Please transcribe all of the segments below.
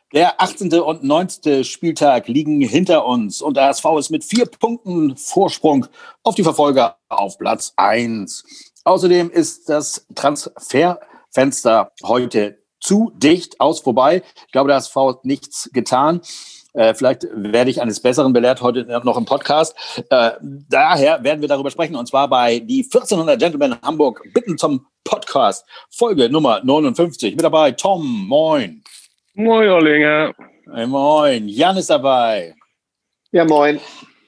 Der 18. und 19. Spieltag liegen hinter uns und der HSV ist mit 4 Punkten Vorsprung auf die Verfolger auf Platz 1. Außerdem ist das Transferfenster heute zu dicht vorbei. Ich glaube, der HSV hat nichts getan. Vielleicht werde ich eines Besseren belehrt heute noch im Podcast. Daher werden wir darüber sprechen, und zwar bei die 1400 Gentlemen Hamburg bitten zum Podcast, Folge Nummer 59. Mit dabei Tom, moin. Moin, Ollinger. Hey, moin. Jan ist dabei. Ja, moin.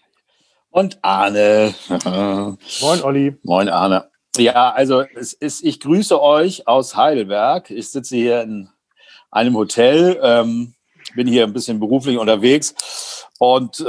Und Arne. Moin, Olli. Moin, Arne. Ja, also ich grüße euch aus Heidelberg. Ich sitze hier in einem Hotel, bin hier ein bisschen beruflich unterwegs und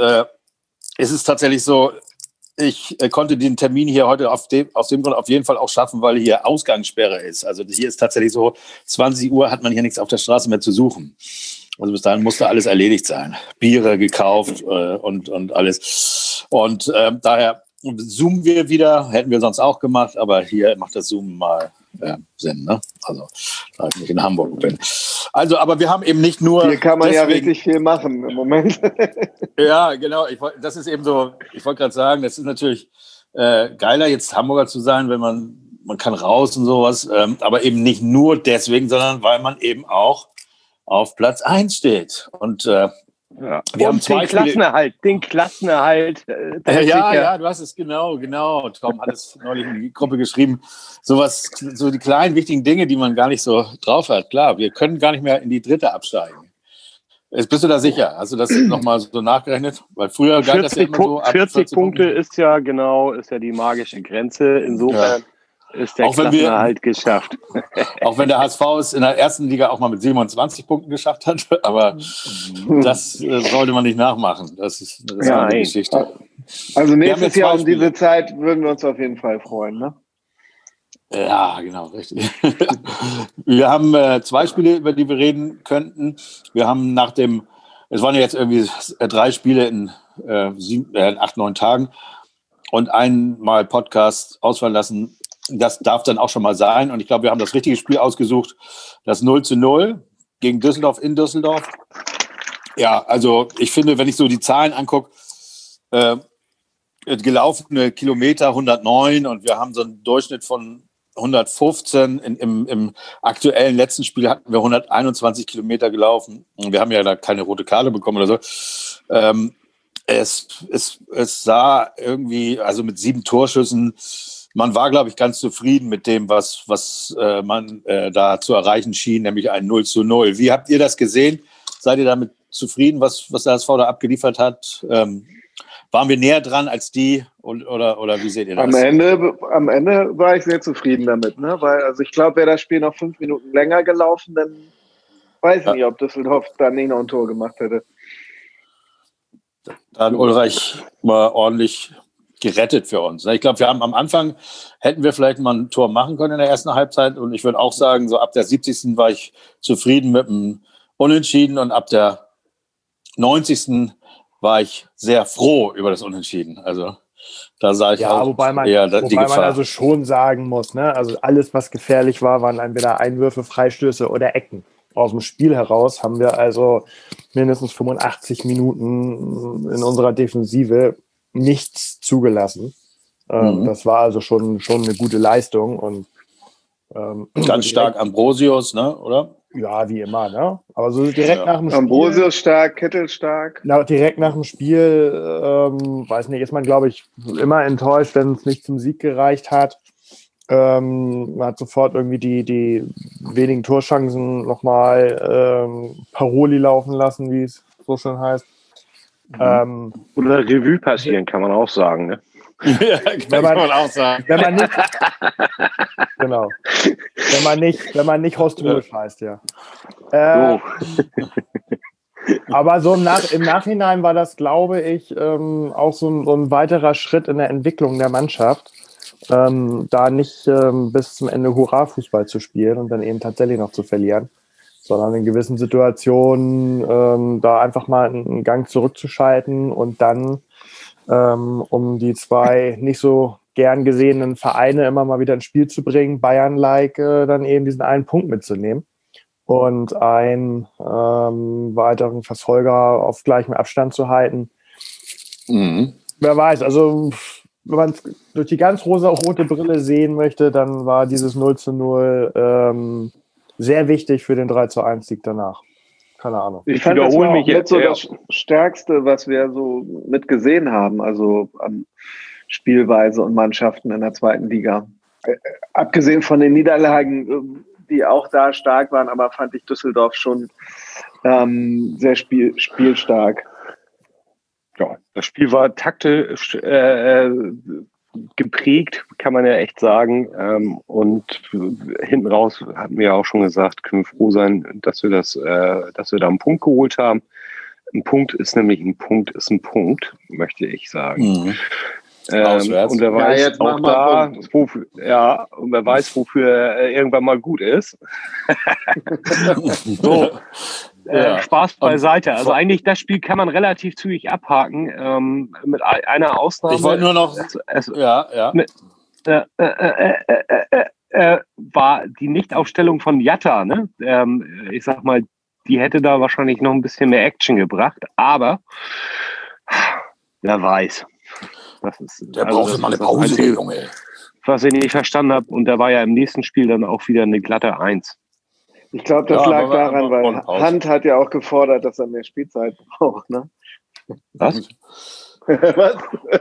es ist tatsächlich so, ich konnte den Termin hier heute aus dem Grund auf jeden Fall auch schaffen, weil hier Ausgangssperre ist. Also hier ist tatsächlich so, 20 Uhr hat man hier nichts auf der Straße mehr zu suchen. Also bis dahin musste alles erledigt sein. Biere gekauft und alles. Und daher zoomen wir wieder, hätten wir sonst auch gemacht, aber hier macht das Zoomen mal Sinn, ne? Also, da ich nicht in Hamburg bin. Also, aber wir haben eben nicht nur... Hier kann man ja wirklich viel machen im Moment. Ja, genau. Das ist eben so, ich wollte gerade sagen, das ist natürlich geiler, jetzt Hamburger zu sein, wenn man kann raus und sowas, aber eben nicht nur deswegen, sondern weil man eben auch auf Platz 1 steht. Und wir haben zwei den Klassenerhalt. Ja, du hast es genau. Tom hat es neulich in die Gruppe geschrieben. So die kleinen, wichtigen Dinge, die man gar nicht so drauf hat. Klar, wir können gar nicht mehr in die 3. absteigen. Bist du da sicher? Hast du das nochmal so nachgerechnet? Weil früher galt das ja immer so. 40 Punkte ist ja die magische Grenze. Insofern ist der Klassenerhalt geschafft. Auch wenn der HSV es in der ersten Liga auch mal mit 27 Punkten geschafft hat. Aber das sollte man nicht nachmachen. Das ist eine Geschichte. Also nächstes Jahr um diese Zeit würden wir uns auf jeden Fall freuen, ne? Ja, genau, richtig. Wir haben 2 Spiele, über die wir reden könnten. Wir haben es waren ja jetzt irgendwie 3 Spiele in 8, 9 Tagen und einmal Podcast ausfallen lassen. Das darf dann auch schon mal sein. Und ich glaube, wir haben das richtige Spiel ausgesucht. Das 0:0 gegen Düsseldorf in Düsseldorf. Ja, also ich finde, wenn ich so die Zahlen angucke, gelaufene Kilometer 109 und wir haben so einen Durchschnitt von 115. Im aktuellen letzten Spiel hatten wir 121 Kilometer gelaufen. Und wir haben ja da keine rote Karte bekommen oder so. Es sah irgendwie, also mit 7 Torschüssen, man war, glaube ich, ganz zufrieden mit dem, was man da zu erreichen schien, nämlich ein 0:0. Wie habt ihr das gesehen? Seid ihr damit zufrieden, was der HSV da abgeliefert hat? Waren wir näher dran als die oder wie seht ihr das? Am Ende war ich sehr zufrieden damit, ne? Weil, also ich glaube, wäre das Spiel noch 5 Minuten länger gelaufen, dann weiß ich nicht, ob Düsseldorf dann nicht noch ein Tor gemacht hätte. Da hat Ulreich mal ordentlich gerettet für uns. Ich glaube, wir haben am Anfang, hätten wir vielleicht mal ein Tor machen können in der ersten Halbzeit und ich würde auch sagen, so ab der 70. war ich zufrieden mit dem Unentschieden und ab der 90. war ich sehr froh über das Unentschieden. Also da sah ich auch wobei man also schon sagen muss, ne? Also alles, was gefährlich war, waren entweder Einwürfe, Freistöße oder Ecken. Aus dem Spiel heraus haben wir also mindestens 85 Minuten in unserer Defensive nichts zugelassen. Das war also schon eine gute Leistung. Und ganz stark Ambrosius, ne? Oder? Ja, wie immer, ne? Aber so direkt nach dem Spiel. Ambrosius stark, Kittel stark. Direkt nach dem Spiel, weiß nicht, ist man, glaube ich, immer enttäuscht, wenn es nicht zum Sieg gereicht hat. Man hat sofort irgendwie die wenigen Torchancen nochmal Paroli laufen lassen, wie es so schön heißt. Oder Revue passieren, kann man auch sagen, ne? Ja, kann man auch sagen. Wenn man nicht, genau. Wenn man nicht Horst Rubisch heißt, ja. Aber so im Nachhinein war das, glaube ich, auch so ein weiterer Schritt in der Entwicklung der Mannschaft, da nicht bis zum Ende Hurra-Fußball zu spielen und dann eben tatsächlich noch zu verlieren, sondern in gewissen Situationen da einfach mal einen Gang zurückzuschalten und dann um die 2 nicht so gern gesehenen Vereine immer mal wieder ins Spiel zu bringen, Bayern-like, dann eben diesen einen Punkt mitzunehmen. und einen weiteren Verfolger auf gleichem Abstand zu halten. Wer weiß, also wenn man es durch die ganz rosa-rote Brille sehen möchte, dann war dieses 0:0 sehr wichtig für den 3:1-Sieg danach. Keine Ahnung. Ich fand, das war auch mit so das Stärkste, was wir so mitgesehen haben, also an Spielweise und Mannschaften in der zweiten Liga. Abgesehen von den Niederlagen, die auch da stark waren, aber fand ich Düsseldorf schon sehr spielstark. Ja, das Spiel war taktisch geprägt, kann man ja echt sagen. Und hinten raus, hatten wir ja auch schon gesagt, können wir froh sein, dass wir da einen Punkt geholt haben. Ein Punkt ist nämlich ein Punkt, ist möchte ich sagen. Und wer weiß auch da, und wer weiß, wofür er irgendwann mal gut ist. So. Spaß beiseite. Also eigentlich das Spiel kann man relativ zügig abhaken, mit einer Ausnahme. Ich wollte nur noch... war die Nichtaufstellung von Jatta, ne? Ich sag mal, die hätte da wahrscheinlich noch ein bisschen mehr Action gebracht, aber wer weiß. Der braucht mal eine Pause, der Junge. Was ich nicht verstanden habe, und da war ja im nächsten Spiel dann auch wieder eine glatte 1. Ich glaube, das lag daran, weil Hand hat ja auch gefordert, dass er mehr Spielzeit braucht, ne? Was? Was?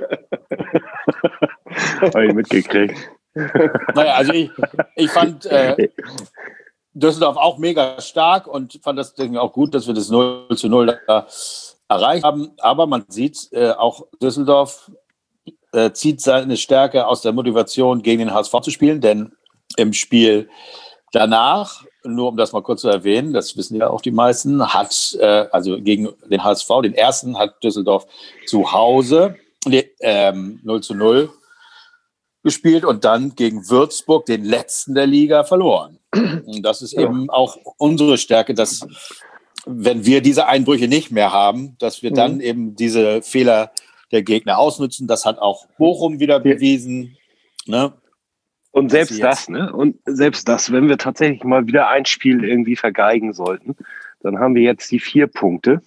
Habe ich mitgekriegt. Naja, also ich fand Düsseldorf auch mega stark und fand das Ding auch gut, dass wir das 0:0 da erreicht haben. Aber man sieht, auch Düsseldorf zieht seine Stärke aus der Motivation, gegen den HSV zu spielen, denn im Spiel danach, nur um das mal kurz zu erwähnen, das wissen ja auch die meisten, hat also gegen den HSV, den ersten, hat Düsseldorf zu Hause 0:0 gespielt und dann gegen Würzburg, den letzten der Liga, verloren. Und das ist eben auch unsere Stärke, dass, wenn wir diese Einbrüche nicht mehr haben, dass wir dann eben diese Fehler der Gegner ausnutzen. Das hat auch Bochum wieder bewiesen. Ne? Und selbst das, wenn wir tatsächlich mal wieder ein Spiel irgendwie vergeigen sollten, dann haben wir jetzt die 4 Punkte.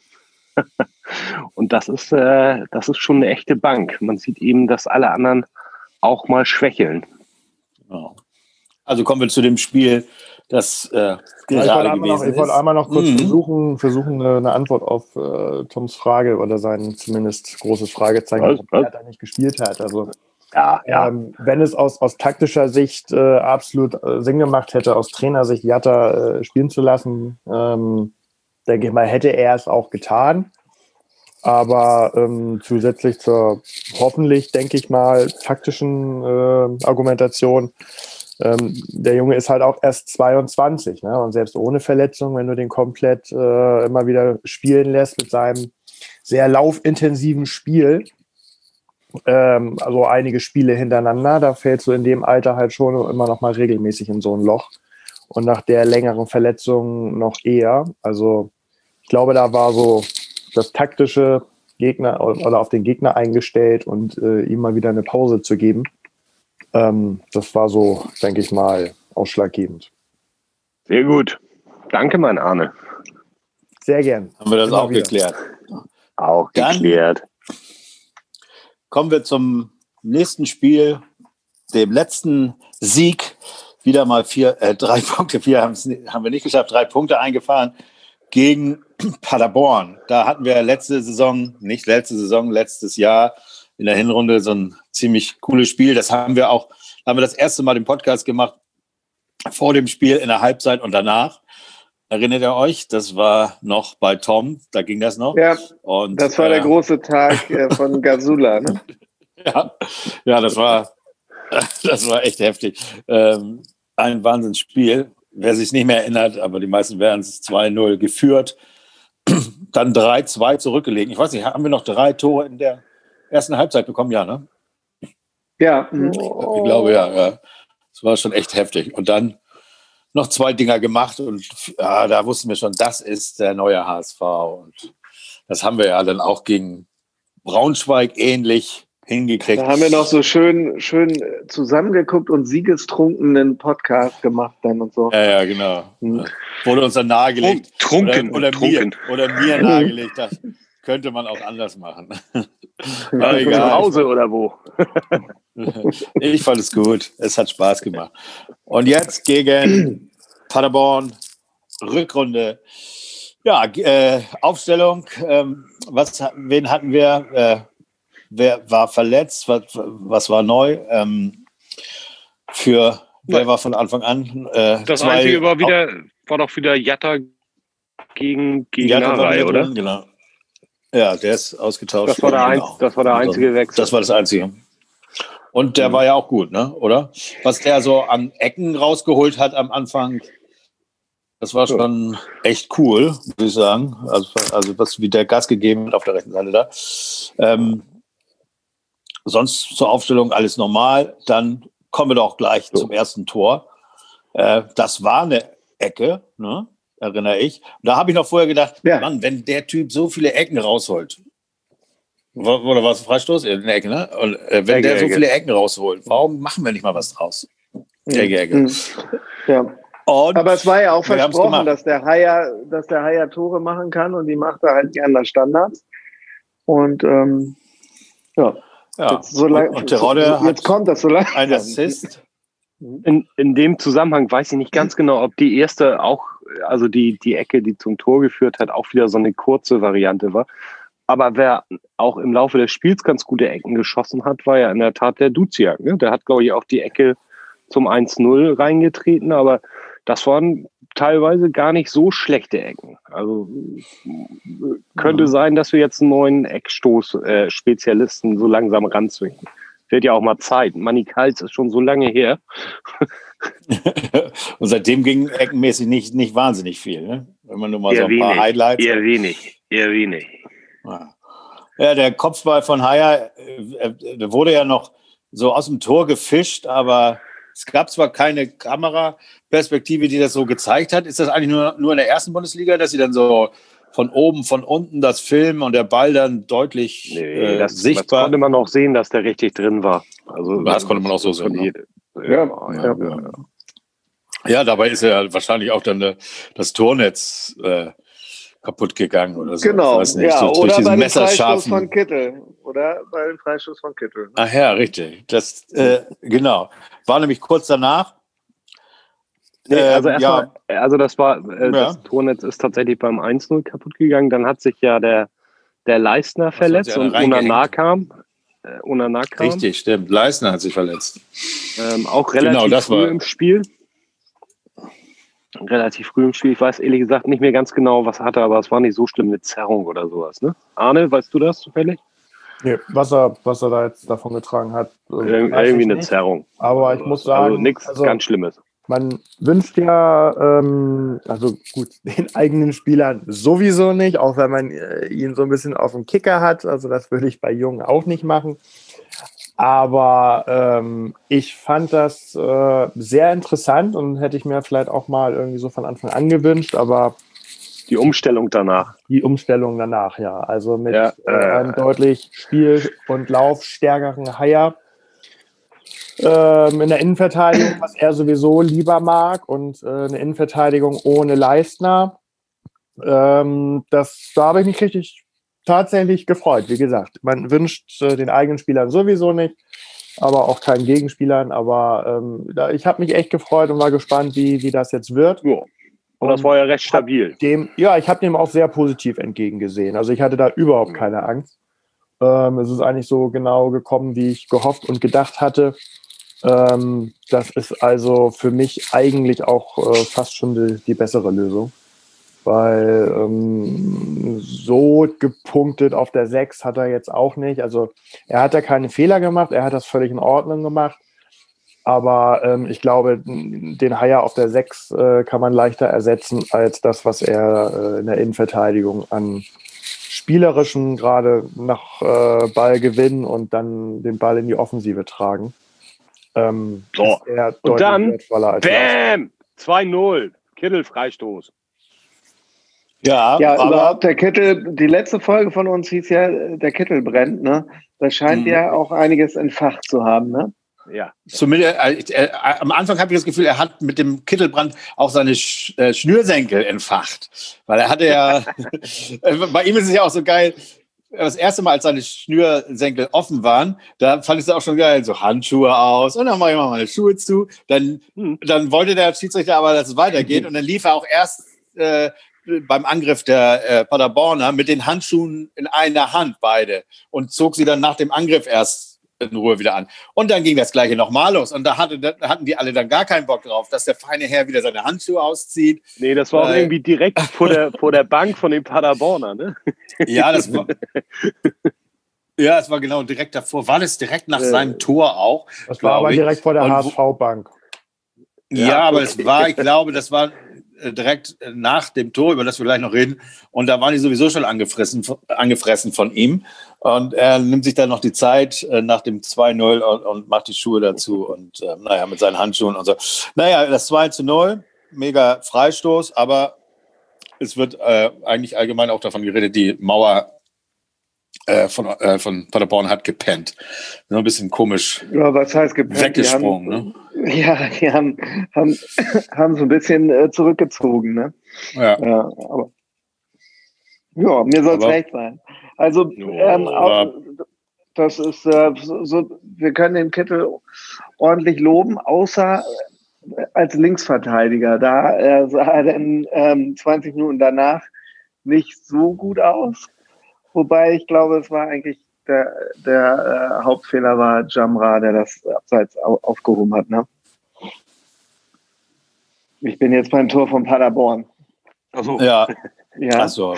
Und das ist schon eine echte Bank. Man sieht eben, dass alle anderen auch mal schwächeln. Genau. Also kommen wir zu dem Spiel, das gerade gewesen ist. Ich wollte einmal noch kurz versuchen, eine Antwort auf Toms Frage oder sein zumindest großes Fragezeichen, ob er da nicht gespielt hat. Also wenn es aus taktischer Sicht absolut Sinn gemacht hätte, aus Trainersicht Jatta spielen zu lassen, denke ich mal, hätte er es auch getan. Aber zusätzlich zur hoffentlich, denke ich mal, taktischen Argumentation, der Junge ist halt auch erst 22, ne? Und selbst ohne Verletzung, wenn du den komplett immer wieder spielen lässt mit seinem sehr laufintensiven Spiel, also einige Spiele hintereinander, da fällst du in dem Alter halt schon immer noch mal regelmäßig in so ein Loch. Und nach der längeren Verletzung noch eher. Also ich glaube, da war so das taktische Gegner oder auf den Gegner eingestellt und ihm mal wieder eine Pause zu geben. Das war so, denke ich mal, ausschlaggebend. Sehr gut. Danke, mein Arne. Sehr gern. Haben wir das auch geklärt. Geklärt. Kommen wir zum nächsten Spiel, dem letzten Sieg. Wieder mal 3 Punkte. Haben wir nicht geschafft, 3 Punkte eingefahren gegen Paderborn. Da hatten wir letztes Jahr in der Hinrunde so ein ziemlich cooles Spiel. Das haben wir das erste Mal den Podcast gemacht, vor dem Spiel, in der Halbzeit und danach. Erinnert ihr euch? Das war noch bei Tom, da ging das noch. Ja, und das war der große Tag von Gazula, ne? Ja, das war echt heftig. Ein Wahnsinnsspiel. Wer sich nicht mehr erinnert, aber die meisten werden es 2:0 geführt. Dann 3:2 zurückgelegen. Ich weiß nicht, haben wir noch 3 Tore in der ersten Halbzeit bekommen? Ja, ne? Ja. Ich glaube, ja. Das war schon echt heftig. Und dann noch 2 Dinger gemacht und da wussten wir schon, das ist der neue HSV. Und das haben wir ja dann auch gegen Braunschweig ähnlich hingekriegt. Da haben wir noch so schön zusammengeguckt und siegestrunkenen Podcast gemacht dann und so. Ja, genau. Wurde uns dann nahegelegt. Trunken. Oder mir nahegelegt, das könnte man auch anders machen. Aber egal. Zu Hause oder wo? Ich fand es gut. Es hat Spaß gemacht. Und jetzt gegen Paderborn, Rückrunde. Ja, Aufstellung. Wen hatten wir? Wer war verletzt? Was war neu? Wer war von Anfang an? Das Einzige war doch wieder Jatta gegen Narei, oder? Drin, genau. Ja, der ist ausgetauscht. Das war der einzige Wechsel. Das war das Einzige. Und der war ja auch gut, ne? Oder? Was der so an Ecken rausgeholt hat am Anfang, das war schon echt cool, würde ich sagen. Also wie der Gas gegeben hat auf der rechten Seite da. Sonst zur Aufstellung alles normal. Dann kommen wir doch gleich zum ersten Tor. Das war eine Ecke, ne? Erinnere ich. Da habe ich noch vorher gedacht, Mann, wenn der Typ so viele Ecken rausholt, oder war es Freistoß? In der Ecke, ne? Und wenn der so viele Ecken rausholt, warum machen wir nicht mal was draus? Ecke. Ja. Aber es war ja auch versprochen, dass der Haier Tore machen kann und die macht er halt gern nach Standards. Und und der Rodde jetzt kommt das so langsam. Ein Assist. In dem Zusammenhang weiß ich nicht ganz genau, ob die erste auch, also die Ecke, die zum Tor geführt hat, auch wieder so eine kurze Variante war. Aber wer auch im Laufe des Spiels ganz gute Ecken geschossen hat, war ja in der Tat der Duziak. Ne? Der hat, glaube ich, auch die Ecke zum 1-0 reingetreten, aber das waren teilweise gar nicht so schlechte Ecken. Also könnte sein, dass wir jetzt einen neuen Eckstoß-Spezialisten so langsam ranzwingen. Wird ja auch mal Zeit. Manni Kals ist schon so lange her. Und seitdem ging eckenmäßig nicht wahnsinnig viel, ne? Wenn man nur mal so ein paar Highlights. Eher wenig. Ja, der Kopfball von Haier, der wurde ja noch so aus dem Tor gefischt, aber es gab zwar keine Kameraperspektive, die das so gezeigt hat. Ist das eigentlich nur in der ersten Bundesliga, dass sie dann so von oben, von unten das filmen und der Ball dann deutlich sichtbar? Das konnte man auch sehen, dass der richtig drin war. Also, das konnte man auch so sehen. Ja, dabei ist ja wahrscheinlich auch dann das Tornetz kaputt gegangen oder so. Genau, oder bei dem Freistoß von Kittel. Ach ja, richtig. Das, genau. War nämlich kurz danach. Das Tornetz ist tatsächlich beim 1-0 kaputt gegangen. Dann hat sich ja der Leistner verletzt und Onana kam. Richtig, stimmt. Leistner hat sich verletzt. Auch relativ früh im Spiel. Ich weiß ehrlich gesagt nicht mehr ganz genau, was er hatte, aber es war nicht so schlimm mit Zerrung oder sowas. Ne? Arne, weißt du das zufällig? Nee, was er da jetzt davon getragen hat. Irgendwie eine Zerrung. Aber ich muss sagen, also nichts ganz Schlimmes. Man wünscht ja, den eigenen Spielern sowieso nicht, auch wenn man ihn so ein bisschen auf dem Kicker hat. Also das würde ich bei Jungen auch nicht machen. Aber ich fand das sehr interessant und hätte ich mir vielleicht auch mal irgendwie so von Anfang an gewünscht, aber die Umstellung danach, ja. Also mit einem deutlich spiel- und laufstärkeren Haier in der Innenverteidigung, was er sowieso lieber mag, und eine Innenverteidigung ohne Leistner. Da habe ich mich tatsächlich gefreut. Wie gesagt, man wünscht den eigenen Spielern sowieso nicht, aber auch keinen Gegenspielern. Aber ich habe mich echt gefreut und war gespannt, wie das jetzt wird. Ja. Und das war ja recht stabil. Ich habe dem auch sehr positiv entgegengesehen. Also ich hatte da überhaupt keine Angst. Es ist eigentlich so genau gekommen, wie ich gehofft und gedacht hatte. Das ist also für mich eigentlich auch fast schon die bessere Lösung. Weil so gepunktet auf der 6 hat er jetzt auch nicht. Also er hat ja keine Fehler gemacht, er hat das völlig in Ordnung gemacht. Aber ich glaube, den Haier auf der 6 kann man leichter ersetzen als das, was er in der Innenverteidigung an spielerischen, gerade nach Ball gewinnen und dann den Ball in die Offensive tragen. Und dann, bam, 2-0, Kittel Freistoß. Ja, aber überhaupt der Kittel, die letzte Folge von uns hieß ja, der Kittel brennt, ne? Das scheint ja auch einiges entfacht zu haben, ne? Ja. Zumindest, am Anfang habe ich das Gefühl, er hat mit dem Kittelbrand auch seine Schnürsenkel entfacht. Weil er hatte ja, bei ihm ist es ja auch so geil, das erste Mal, als seine Schnürsenkel offen waren, da fand ich es auch schon geil, so Handschuhe aus und dann mache ich mal meine Schuhe zu. Dann wollte der Schiedsrichter aber, dass es weitergeht und dann lief er auch erst beim Angriff der Paderborner mit den Handschuhen in einer Hand beide und zog sie dann nach dem Angriff erst in Ruhe wieder an. Und dann ging das Gleiche nochmal los. Und da hatten die alle dann gar keinen Bock drauf, dass der feine Herr wieder seine Handschuhe auszieht. Nee, das war auch irgendwie direkt vor der Bank von den Paderborner, ne? Ja, das war... Ja, es war genau direkt davor. War das direkt nach seinem Tor auch? Das war aber direkt vor der HSV-Bank. Ja, aber es war, ich glaube, das war direkt nach dem Tor, über das wir gleich noch reden. Und da waren die sowieso schon angefressen von ihm. Und er nimmt sich dann noch die Zeit nach dem 2-0 und macht die Schuhe dazu. Und mit seinen Handschuhen und so. Naja, das 2-0, mega Freistoß. Aber es wird eigentlich allgemein auch davon geredet, die Mauer von Paderborn hat gepennt. So ein bisschen komisch. Ja, was heißt gepennt? Weggesprungen, ne? Ja, die haben so ein bisschen zurückgezogen, ne? Ja. Aber mir soll es recht sein. Also, das ist so, wir können den Kittel ordentlich loben, außer als Linksverteidiger. Da sah er dann 20 Minuten danach nicht so gut aus. Wobei ich glaube, es war eigentlich der Hauptfehler war Jamra, der das Abseits aufgehoben hat. Ne? Ich bin jetzt beim Tor von Paderborn. Achso. Ja. Achso.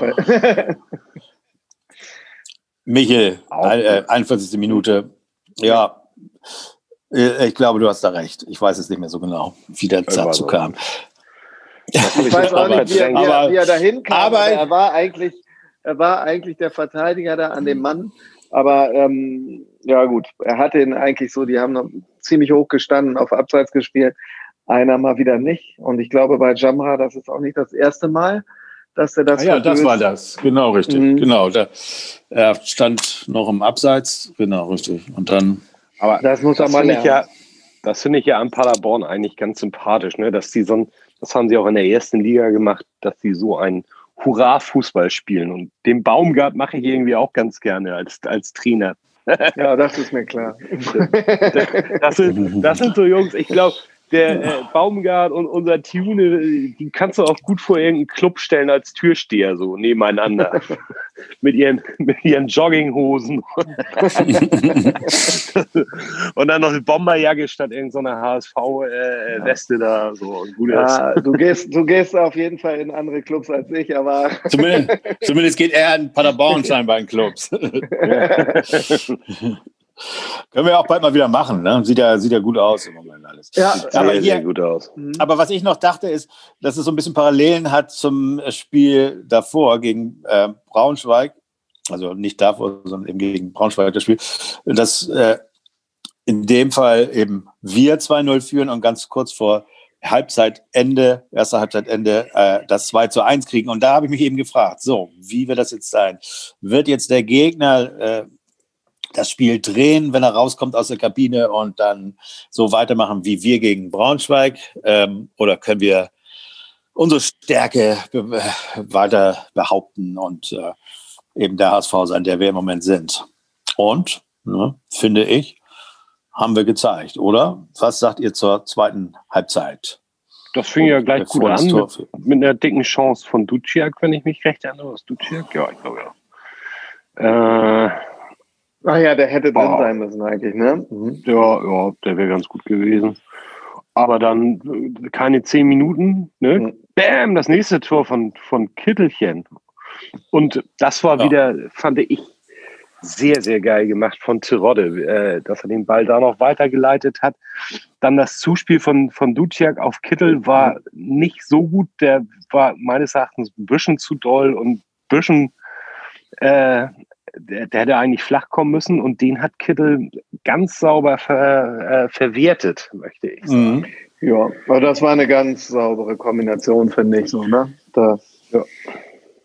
Michel, 41. Minute. Ja, ich glaube, du hast da recht. Ich weiß es nicht mehr so genau, wie der dazu kam. Ich weiß auch nicht, wie er dahin kam. Aber er war eigentlich der Verteidiger da an dem Mann. Aber ja gut, er hatte ihn eigentlich so, die haben noch ziemlich hoch gestanden, auf Abseits gespielt. Einer mal wieder nicht. Und ich glaube, bei Jamra, das ist auch nicht das erste Mal, dass er das ja, das war das. Genau, richtig. Genau. Er stand noch im Abseits. Genau, richtig. Und dann. Aber das muss er mal lernen. Das finde ich ja an Paderborn eigentlich ganz sympathisch, ne? Dass die das haben sie auch in der ersten Liga gemacht, dass sie so einen Hurra-Fußball spielen. Und den Baumgart mache ich irgendwie auch ganz gerne als Trainer. Ja, das ist mir klar. Das sind so Jungs, ich glaube, der Baumgart und unser Tune, die kannst du auch gut vor irgendeinen Club stellen als Türsteher, so nebeneinander. mit ihren Jogginghosen. Und dann noch eine Bomberjacke statt irgendeiner HSV-Weste da. So. Ja, du gehst auf jeden Fall in andere Clubs als ich, aber... Zumindest geht er in Paderborn scheinbar in Clubs. Können wir auch bald mal wieder machen, ne? Sieht ja gut aus im Moment alles. Ja, aber sehr gut aus. Aber was ich noch dachte, ist, dass es so ein bisschen Parallelen hat zum Spiel davor gegen Braunschweig. Also nicht davor, sondern eben gegen Braunschweig das Spiel. Dass in dem Fall eben wir 2-0 führen und ganz kurz vor erster Halbzeitende, das 2-1 kriegen. Und da habe ich mich eben gefragt, so, wie wird das jetzt sein? Wird jetzt der Gegner das Spiel drehen, wenn er rauskommt aus der Kabine und dann so weitermachen wie wir gegen Braunschweig? Oder können wir unsere Stärke weiter behaupten und eben der HSV sein, der wir im Moment sind? Und, finde ich, haben wir gezeigt, oder? Was sagt ihr zur zweiten Halbzeit? Das fing ja gleich gut an mit einer dicken Chance von Duciak, wenn ich mich recht erinnere. Was Duciak? Ja, ich glaube ja. Ach ja, der hätte drin sein müssen eigentlich, ne? Ja, der wäre ganz gut gewesen. Aber dann keine 10 Minuten, ne? Bam, das nächste Tor von Kittelchen. Und das war wieder, fand ich, sehr, sehr geil gemacht von Terodde, dass er den Ball da noch weitergeleitet hat. Dann das Zuspiel von Duciak auf Kittel war nicht so gut. Der war meines Erachtens ein bisschen zu doll und ein bisschen... Der hätte eigentlich flach kommen müssen und den hat Kittel ganz sauber verwertet, möchte ich sagen. Ja, aber das war eine ganz saubere Kombination, finde ich so, ne?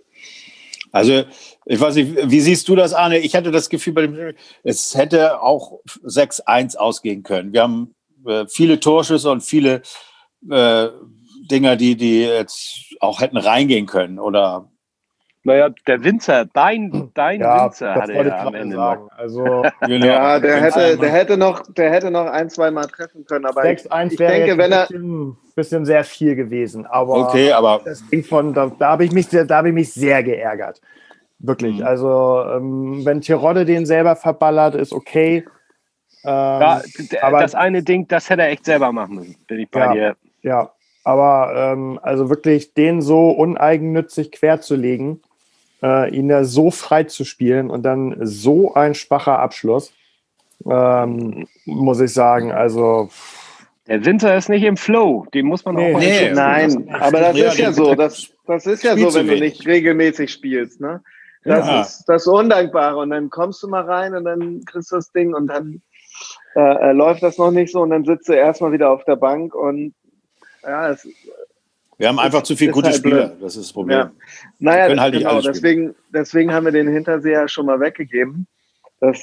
Also, ich weiß nicht, wie siehst du das, Arne? Ich hatte das Gefühl, es hätte auch 6-1 ausgehen können. Wir haben viele Torschüsse und viele Dinger, die jetzt auch hätten reingehen können, oder? Naja, der Winzer, dein Winzer das hatte wollte ja ich am gerade Ende sagen. noch. Also, Ja, der hätte noch ein, zwei Mal treffen können, aber 6-1 ich wäre denke, jetzt wenn er ein bisschen sehr viel gewesen. Aber okay, aber das Ding da habe ich mich sehr geärgert. Wirklich. Also, wenn Terodde den selber verballert, ist okay. Ja, aber das eine Ding, das hätte er echt selber machen müssen, bin ich bei dir. Ja, aber also wirklich den so uneigennützig querzulegen, ihn da so frei zu spielen und dann so ein schwacher Abschluss, muss ich sagen, also Der Winter ist nicht im Flow, den muss man auch mal in Schutz nein, nehmen. aber das ist ja so, das ist ja so, wenn du nicht regelmäßig spielst, ne? Das ist das Undankbare und dann kommst du mal rein und dann kriegst du das Ding und dann läuft das noch nicht so und dann sitzt du erstmal wieder auf der Bank und ja, wir haben einfach zu viele gute halt Spieler, blöd. das ist das Problem. Ja. Naja, können halt nicht genau, alle spielen. deswegen haben wir den Hinterseher schon mal weggegeben, dass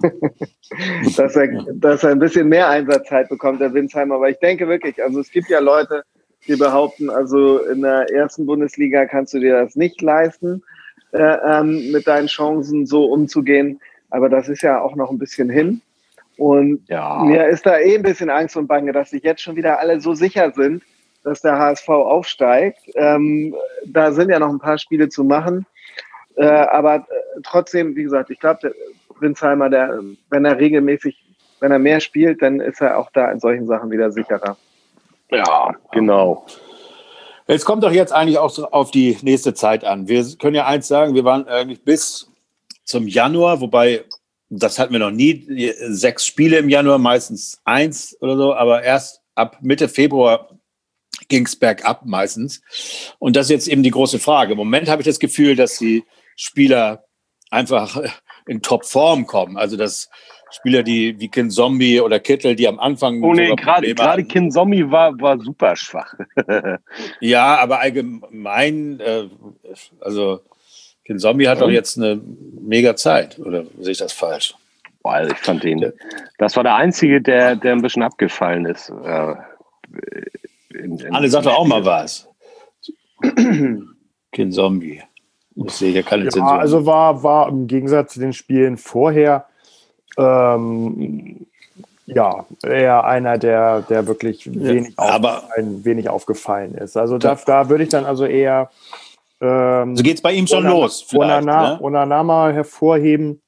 er ein bisschen mehr Einsatzzeit bekommt, der Winsheimer. Aber ich denke wirklich, also es gibt ja Leute, die behaupten, also in der ersten Bundesliga kannst du dir das nicht leisten, mit deinen Chancen so umzugehen. Aber das ist ja auch noch ein bisschen hin. Und mir ist da ein bisschen Angst und Bange, dass sich jetzt schon wieder alle so sicher sind, dass der HSV aufsteigt. Da sind ja noch ein paar Spiele zu machen. Aber trotzdem, wie gesagt, ich glaube, der Winsheimer, wenn er mehr spielt, dann ist er auch da in solchen Sachen wieder sicherer. Ja, genau. Es kommt doch jetzt eigentlich auch auf die nächste Zeit an. Wir können ja eins sagen, wir waren eigentlich bis zum Januar, wobei das hatten wir noch nie, 6 Spiele im Januar, meistens 1 oder so, aber erst ab Mitte Februar ging es bergab meistens. Und das ist jetzt eben die große Frage. Im Moment habe ich das Gefühl, dass die Spieler einfach in Topform kommen. Also dass Spieler wie Kinzombie oder Kittel, die am Anfang gerade Kinzombie war super schwach. Ja, aber allgemein, also Kinzombie hat doch jetzt eine mega Zeit, oder sehe ich das falsch? Boah, also ich fand das war der Einzige, der ein bisschen abgefallen ist. Anne sagt doch auch mal was. Kinzombie. Ich sehe hier keine Zensur. Also war im Gegensatz zu den Spielen vorher eher einer, der wirklich wenig aufgefallen ist. Also da würde ich dann also eher so geht es bei ihm schon los. Onana mal hervorheben,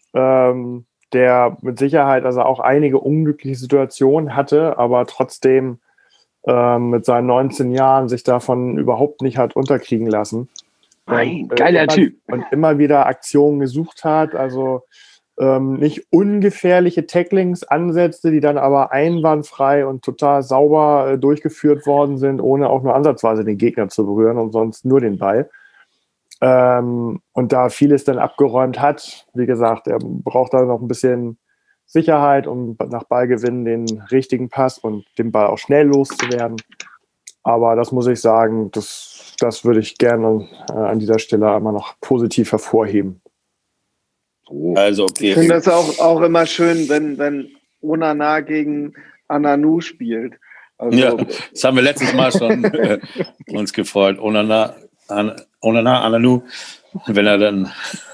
der mit Sicherheit also auch einige unglückliche Situationen hatte, aber trotzdem mit seinen 19 Jahren sich davon überhaupt nicht hat unterkriegen lassen. Nein, geiler Typ. Und immer wieder Aktionen gesucht hat, also nicht ungefährliche Tacklings ansetzte, die dann aber einwandfrei und total sauber durchgeführt worden sind, ohne auch nur ansatzweise den Gegner zu berühren und sonst nur den Ball. Und da vieles dann abgeräumt hat, wie gesagt, er braucht da noch ein bisschen Sicherheit, um nach Ballgewinn den richtigen Pass und den Ball auch schnell loszuwerden. Aber das muss ich sagen, das würde ich gerne an dieser Stelle einmal noch positiv hervorheben. Also, okay. Ich finde das auch immer schön, wenn Onana gegen Ananu spielt. Also, ja, das haben wir letztes Mal schon uns gefreut. Onana, Ananu, wenn er dann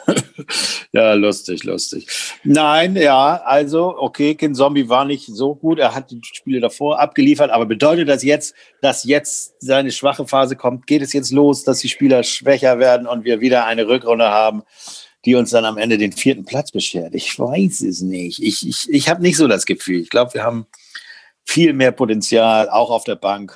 ja, lustig. Nein, ja, also, okay, Kinzombie war nicht so gut. Er hat die Spiele davor abgeliefert, aber bedeutet das jetzt, dass jetzt seine schwache Phase kommt? Geht es jetzt los, dass die Spieler schwächer werden und wir wieder eine Rückrunde haben, die uns dann am Ende den 4. Platz beschert? Ich weiß es nicht. Ich habe nicht so das Gefühl. Ich glaube, wir haben viel mehr Potenzial, auch auf der Bank.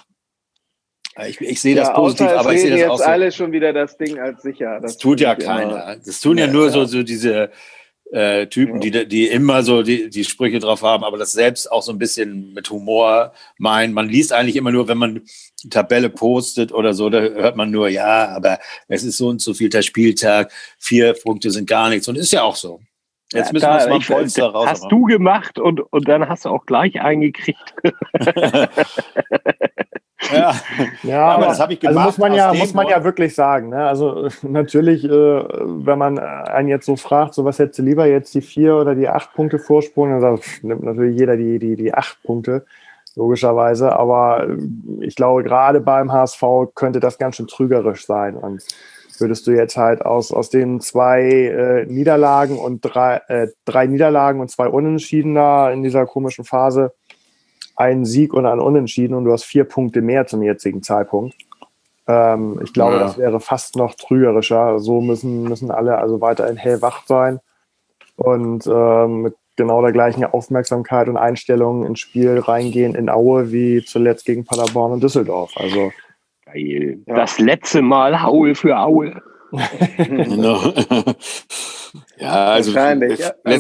Ich sehe das positiv, aber ich sehe das jetzt auch so. Alle schon wieder das Ding als sicher. Das tut ja keiner. Das tun ja nur so diese Typen, die immer so die Sprüche drauf haben, aber das selbst auch so ein bisschen mit Humor meinen. Man liest eigentlich immer nur, wenn man die Tabelle postet oder so, da hört man nur, ja, aber es ist so und so vielter Spieltag, 4 Punkte sind gar nichts. Und ist ja auch so. Jetzt müssen wir uns mal Polster raus. Hast du gemacht und dann hast du auch gleich eingekriegt. Ja, aber das habe ich gemacht. Also muss man ja wirklich sagen. Ne? Also natürlich, wenn man einen jetzt so fragt, so was hättest du lieber, jetzt die 4 oder die 8 Punkte Vorsprung, dann nimmt natürlich jeder die 8 Punkte, logischerweise. Aber ich glaube, gerade beim HSV könnte das ganz schön trügerisch sein. Und würdest du jetzt halt aus den 2 Niederlagen und 3 Niederlagen und 2 Unentschieden da in dieser komischen Phase einen Sieg und einen Unentschieden und du hast 4 Punkte mehr zum jetzigen Zeitpunkt. Ich glaube, das wäre fast noch trügerischer. So müssen alle also weiterhin hellwach sein und mit genau der gleichen Aufmerksamkeit und Einstellung ins Spiel reingehen in Aue wie zuletzt gegen Paderborn und Düsseldorf. Also geil. Ja. Das letzte Mal Haue für Aue. Genau. Ja, also wahrscheinlich.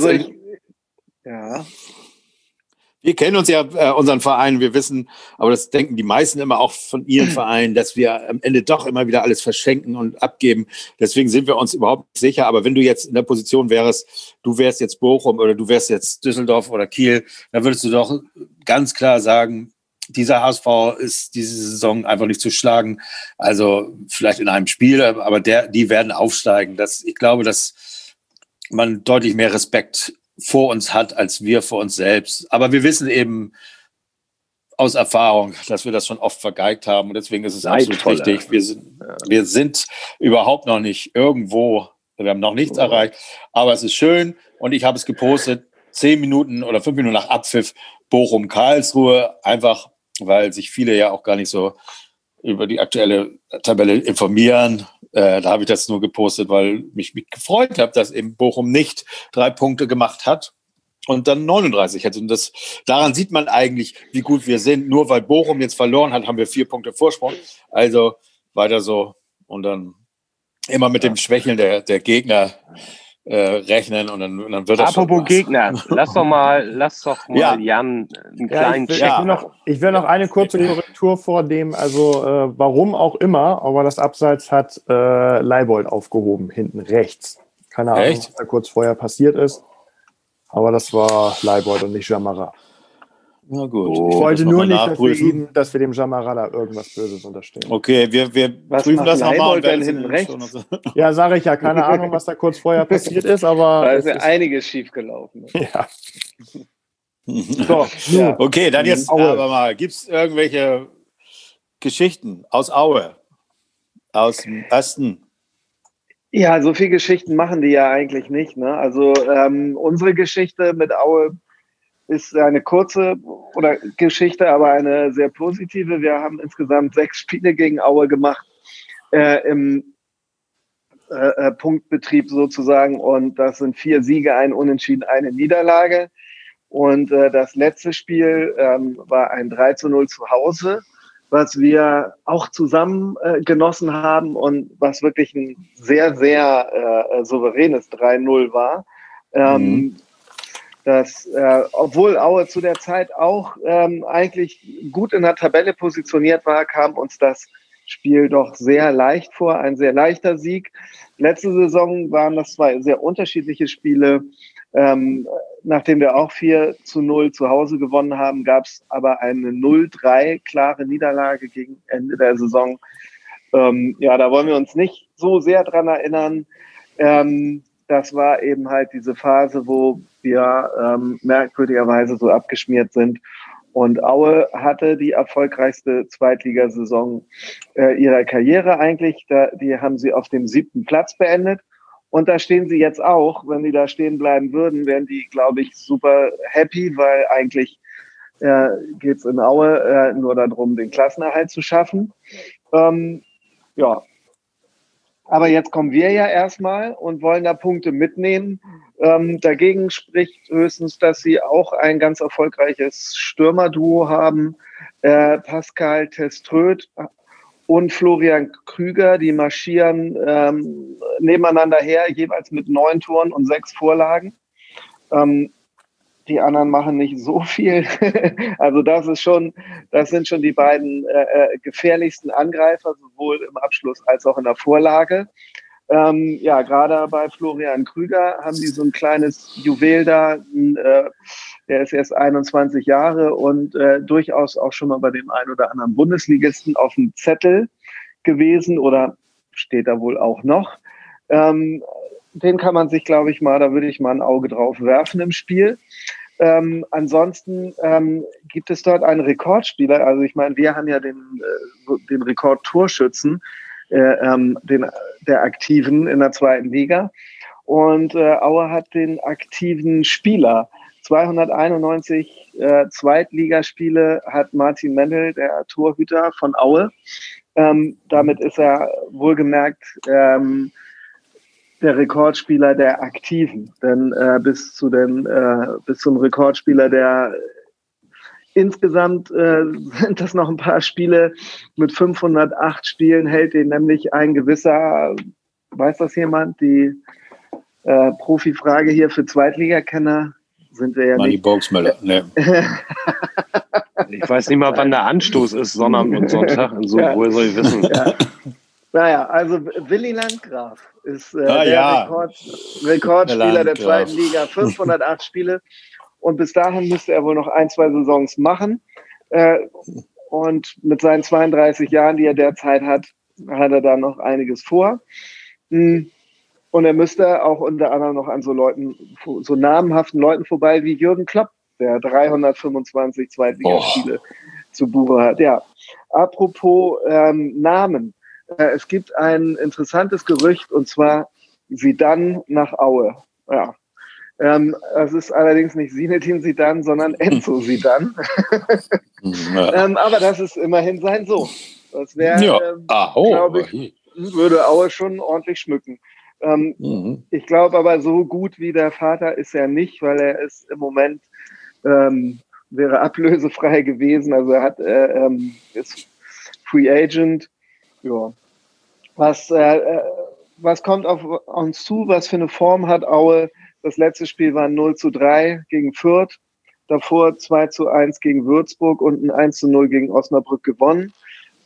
Wir kennen uns ja, unseren Verein, wir wissen, aber das denken die meisten immer auch von ihren Vereinen, dass wir am Ende doch immer wieder alles verschenken und abgeben. Deswegen sind wir uns überhaupt nicht sicher. Aber wenn du jetzt in der Position wärst, du wärst jetzt Bochum oder du wärst jetzt Düsseldorf oder Kiel, dann würdest du doch ganz klar sagen, dieser HSV ist diese Saison einfach nicht zu schlagen. Also vielleicht in einem Spiel, aber die werden aufsteigen. Ich glaube, dass man deutlich mehr Respekt vor uns hat, als wir vor uns selbst. Aber wir wissen eben aus Erfahrung, dass wir das schon oft vergeigt haben. Und deswegen ist es absolut richtig. Wir sind überhaupt noch nicht irgendwo, wir haben noch nichts erreicht. Aber es ist schön. Und ich habe es gepostet, 10 Minuten oder 5 Minuten nach Abpfiff, Bochum-Karlsruhe. Einfach, weil sich viele ja auch gar nicht so über die aktuelle Tabelle informieren. Da habe ich das nur gepostet, weil mich gefreut habe, dass eben Bochum nicht 3 Punkte gemacht hat und dann 39 hätte. Und daran sieht man eigentlich, wie gut wir sind. Nur weil Bochum jetzt verloren hat, haben wir 4 Punkte Vorsprung. Also weiter so. Und dann immer mit dem Schwächeln der Gegner rechnen und dann wird das apropos schon Gegner, lass doch mal Jan einen kleinen Check. Ich will noch eine kurze Korrektur vornehmen, also warum auch immer, aber das Abseits hat Leibold aufgehoben, hinten rechts. Keine Ahnung, was da kurz vorher passiert ist, aber das war Leibold und nicht Jamara. Na gut. Ich wollte nur nicht, dass wir dem Jamara da irgendwas Böses unterstellen. Okay, wir prüfen das nochmal. Und hinten rechts? Ja, sage ich ja. Keine Ahnung, was da kurz vorher passiert ist, aber... Da ist ja einiges schief gelaufen. Ja. So, ja. Okay, dann jetzt aber mal. Gibt es irgendwelche Geschichten aus Aue? Aus dem Osten? Ja, so viele Geschichten machen die ja eigentlich nicht. Ne? Also unsere Geschichte mit Aue ist eine kurze Geschichte, aber eine sehr positive. Wir haben insgesamt 6 Spiele gegen Aue gemacht im Punktbetrieb sozusagen. Und das sind 4 Siege, ein Unentschieden, eine Niederlage. Und das letzte Spiel war ein 3:0 zu Hause, was wir auch zusammen genossen haben und was wirklich ein sehr, sehr souveränes 3:0 war. Obwohl Aue zu der Zeit auch eigentlich gut in der Tabelle positioniert war, kam uns das Spiel doch sehr leicht vor, ein sehr leichter Sieg. Letzte Saison waren das 2 sehr unterschiedliche Spiele. Nachdem wir auch 4:0 zu Hause gewonnen haben, gab es aber eine 0:3 klare Niederlage gegen Ende der Saison. Da wollen wir uns nicht so sehr dran erinnern. Das war eben halt diese Phase, wo wir merkwürdigerweise so abgeschmiert sind. Und Aue hatte die erfolgreichste Zweitligasaison ihrer Karriere eigentlich. Die haben sie auf dem 7. Platz beendet. Und da stehen sie jetzt auch. Wenn die da stehen bleiben würden, wären die, glaube ich, super happy, weil eigentlich geht es in Aue nur darum, den Klassenerhalt zu schaffen. Aber jetzt kommen wir ja erstmal und wollen da Punkte mitnehmen. Dagegen spricht höchstens, dass sie auch ein ganz erfolgreiches Stürmerduo haben. Pascal Teströth und Florian Krüger, die marschieren nebeneinander her, jeweils mit 9 Toren und 6 Vorlagen. Die anderen machen nicht so viel. Also das sind schon die beiden gefährlichsten Angreifer, sowohl im Abschluss als auch in der Vorlage. Gerade bei Florian Krüger haben die so ein kleines Juwel da. Der ist erst 21 Jahre und durchaus auch schon mal bei dem einen oder anderen Bundesligisten auf dem Zettel gewesen oder steht da wohl auch noch. Den kann man sich, glaube ich, da würde ich mal ein Auge drauf werfen im Spiel. Ansonsten gibt es dort einen Rekordspieler. Also ich meine, wir haben ja den Rekordtorschützen, der Aktiven in der 2. Liga. Und Aue hat den aktiven Spieler. 291 Zweitligaspiele hat Martin Mendel, der Torhüter von Aue. Damit ist er wohlgemerkt der Rekordspieler der Aktiven. Denn bis zum Rekordspieler der insgesamt sind das noch ein paar Spiele. Mit 508 Spielen hält den nämlich ein gewisser, weiß das jemand, die Profifrage hier für Zweitligakenner sind wir ja Manni nicht. Bogsmüller, ne. Ich weiß nicht mal, wann der Anstoß ist, Sonntag und Sonntag. So, woher soll ich wissen? Ja. Naja, also Willi Landgraf ist der Rekordspieler der 2. Liga, 508 Spiele. Und bis dahin müsste er wohl noch 1-2 Saisons machen. Und mit seinen 32 Jahren, die er derzeit hat, hat er da noch einiges vor. Und er müsste auch unter anderem noch an so namhaften Leuten vorbei wie Jürgen Klopp, der 325 Zweitligaspiele zu Buche hat. Ja, apropos Namen. Es gibt ein interessantes Gerücht, und zwar Zidane nach Aue. Ja. Es ist allerdings nicht Zinedine Zidane, sondern Enzo Zidane. Aber das ist immerhin sein Sohn. Das wäre, glaube ich, würde Aue schon ordentlich schmücken. Ich glaube aber, so gut wie der Vater ist er nicht, weil er ist im Moment, wäre ablösefrei gewesen. Also er ist Free Agent. Ja. Was kommt auf uns zu? Was für eine Form hat Aue? Das letzte Spiel war 0-3 gegen Fürth. Davor 2-1 gegen Würzburg und ein 1-0 gegen Osnabrück gewonnen.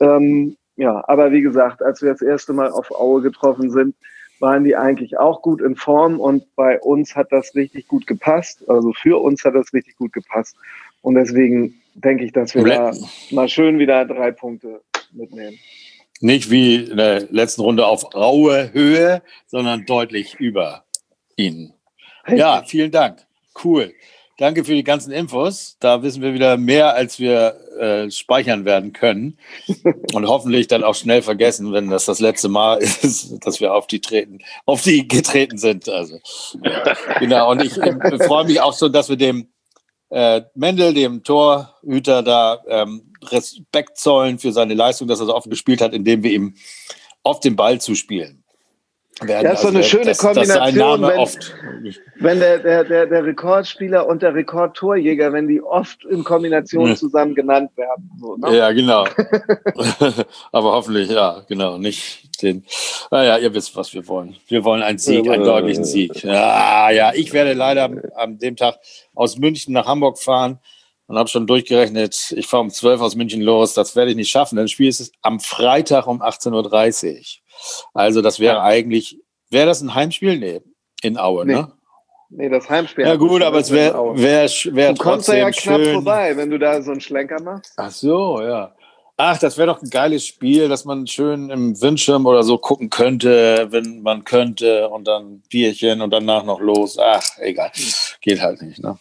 Aber wie gesagt, als wir das erste Mal auf Aue getroffen sind, waren die eigentlich auch gut in Form und bei uns hat das richtig gut gepasst. Also für uns hat das richtig gut gepasst. Und deswegen denke ich, dass wir da mal schön wieder 3 Punkte mitnehmen. Nicht wie in der letzten Runde auf raue Höhe, sondern deutlich über ihnen. Richtig. Ja, vielen Dank. Cool. Danke für die ganzen Infos. Da wissen wir wieder mehr, als wir speichern werden können. Und hoffentlich dann auch schnell vergessen, wenn das letzte Mal ist, dass wir auf die getreten sind. Also, genau. Und ich freue mich auch so, dass wir dem Mendel, dem Torhüter, da Respekt zollen für seine Leistung, dass er so oft gespielt hat, indem wir ihm auf den Ball zuspielen. Ja, ist so eine schöne Kombination, wenn der Rekordspieler und der Rekordtorjäger, wenn die oft in Kombination zusammen genannt werden. So, ne? Ja, genau. Aber hoffentlich, ja, genau, nicht den. Naja, ihr wisst, was wir wollen. Wir wollen einen Sieg, einen deutlichen Sieg. Ja, ich werde leider an dem Tag aus München nach Hamburg fahren und habe schon durchgerechnet, ich fahre um 12 aus München los. Das werde ich nicht schaffen. Das Spiel ist am Freitag um 18.30 Uhr. Also das wäre eigentlich, wäre das ein Heimspiel? Nee, in Aue, ne? Nee, das Heimspiel. Ja gut, aber es wäre trotzdem du kommst da ja knapp schön vorbei, wenn du da so einen Schlenker machst. Ach so, ja. Ach, das wäre doch ein geiles Spiel, dass man schön im Windschirm oder so gucken könnte, wenn man könnte und dann Bierchen und danach noch los. Ach, egal. Geht halt nicht, ne?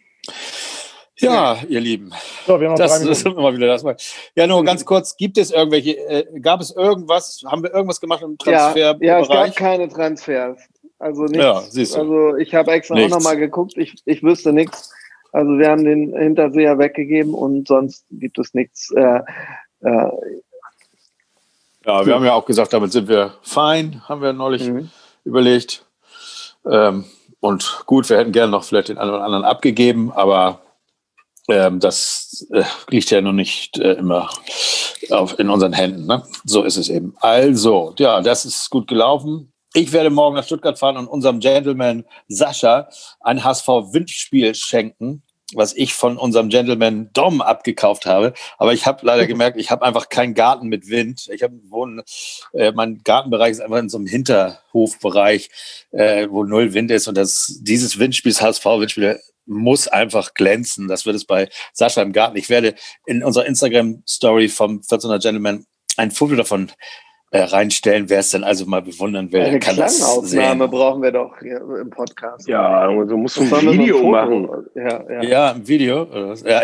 Ja, ihr Lieben. So, wir haben das ist immer wieder das Mal. Ja, nur ganz kurz, gab es irgendwas, haben wir irgendwas gemacht im Transferbereich? Ja, es gab keine Transfers. Also nichts. Ja, siehst du. Also ich habe extra auch nochmal geguckt, ich wüsste nichts. Also wir haben den Hinterseher weggegeben und sonst gibt es nichts. Ja, wir haben ja auch gesagt, damit sind wir fein, haben wir neulich überlegt. Und gut, wir hätten gerne noch vielleicht den einen oder anderen abgegeben, aber das liegt ja noch nicht immer in unseren Händen. Ne? So ist es eben. Also, ja, das ist gut gelaufen. Ich werde morgen nach Stuttgart fahren und unserem Gentleman Sascha ein HSV-Windspiel schenken. was ich von unserem Gentleman Dom abgekauft habe. Aber ich habe leider gemerkt, ich habe einfach keinen Garten mit Wind. Mein Gartenbereich ist einfach in so einem Hinterhofbereich, wo null Wind ist. Und dieses Windspiel, das HSV-Windspiel, muss einfach glänzen. Das wird es bei Sascha im Garten. Ich werde in unserer Instagram-Story vom 1400 Gentleman ein Foto davon reinstellen, wer es denn also mal bewundern will. Eine Klangauffnahme brauchen wir doch hier im Podcast. Ja, also musst du ein Video machen. Ja, ein Video. Ja,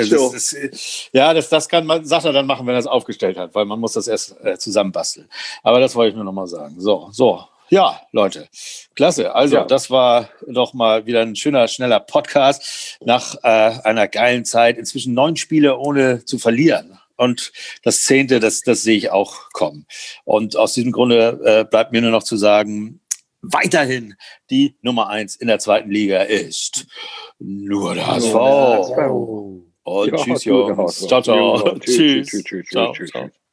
das kann man, sagt er dann machen, wenn er es aufgestellt hat, weil man muss das erst zusammenbasteln. Aber das wollte ich nur noch mal sagen. So. Ja, Leute, klasse. Also, das war doch mal wieder ein schöner, schneller Podcast nach einer geilen Zeit. Inzwischen 9 Spiele ohne zu verlieren. Und das 10., das sehe ich auch kommen. Und aus diesem Grunde bleibt mir nur noch zu sagen, weiterhin die Nummer 1 in der 2. Liga ist nur der HSV. Und tschüss, Jungs. Ciao. Tschüss. Ciao.